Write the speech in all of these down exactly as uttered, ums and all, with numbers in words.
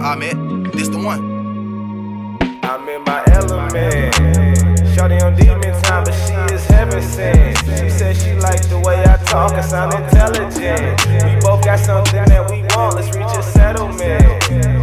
Ahmed, this the one. I'm in my element. Shorty on demon time, but she is heaven sent. She said she liked the way I talk, I sound intelligent. We both got something that we want, let's reach a settlement.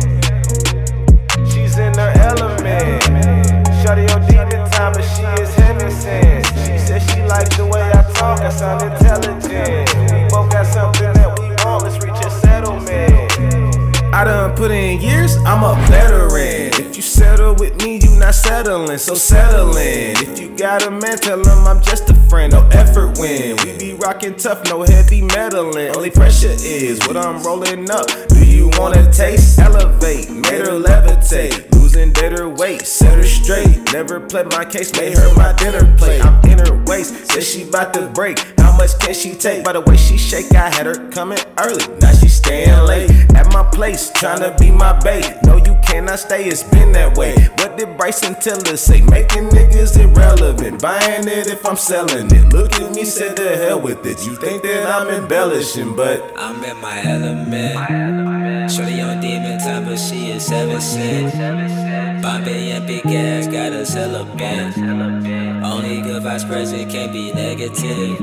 She's in her element. Shorty on demon time, but she is heaven sent. She said she liked the way I talk, I sound intelligent. We both got something that we want, let's reach a settlement. I done put in years, I'm a veteran. If you settle with me, you not settling, so settle in. If you got a man, tell him I'm just a friend, no effort win. We be rockin' tough, no heavy meddling. Only pressure is what I'm rolling up. Do you wanna taste? Elevate, made her levitate. Losing dead her weight, set her straight. Never played my case, made her my dinner plate. I'm in her waist, said she bout to break. How much can she take? By the way she shake, I had her coming early. Now she staying late at my place, tryna be my bae. No, you cannot stay, it's been that way. What did Bryson Tiller say? Making niggas irrelevant, buying it if I'm selling it. Look at me, said the hell with it. You think that I'm embellishing, but I'm in my element. Shorty on demon time, but she is seven cent. Bombay and big ass got us hella bent. Only good vibes present, can't be negative.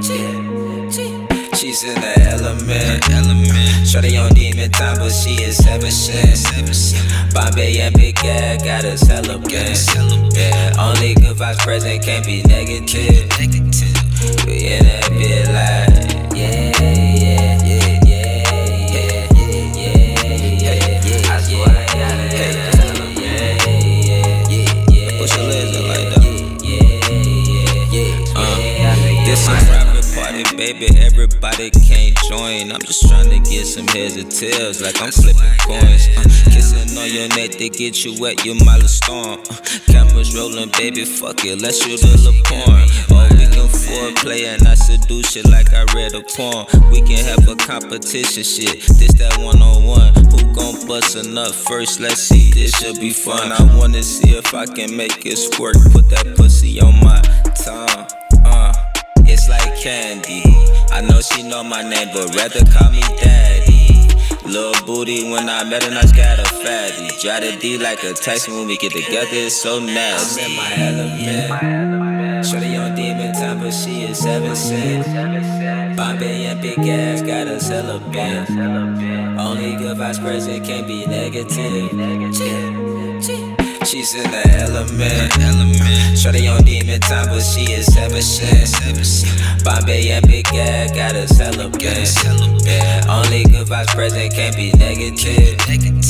She's in the element, element. Shorty on demon time, but she is seven cent. Bombay and big ass got us hella bent. Yeah, only good vibes present, can't be negative. We in that bit like, yeah, yeah, yeah, yeah, yeah, yeah, yeah, yeah. I swear, yeah, yeah, yeah, yeah, yeah. Push your legs up like that. Yeah, yeah, yeah. This is private party, baby. Everybody can't join. I'm just trying to get some heads or tails, like I'm flipping coins. Uh, kissing on your neck to get you wet, you milestone. Uh, cameras rolling, baby. Fuck it, let's shoot a little porn. Oh, we can foreplay and I seduce shit like I read a poem. We can have a competition, shit. This that one on one. Who gon' bust a nut first? Let's see. This should be fun. I wanna see if I can make it squirt. Put that pussy on my tongue. Uh. It's like candy. I know she know my name, but rather call me daddy. Little booty when I met her, I got a fatty. Dry the D like a Tyson when we get together, it's so nasty. I'm in my element. Shorty on demon time, but she is seven cent. Bombay and big ass got us hella bent. Only good vibes present, can't be negative. She's in the element, element. Shorty on demon time, but she is seven cent. Bombay and big ass got us hella bent. Yeah, only good vibes present, can't be negative.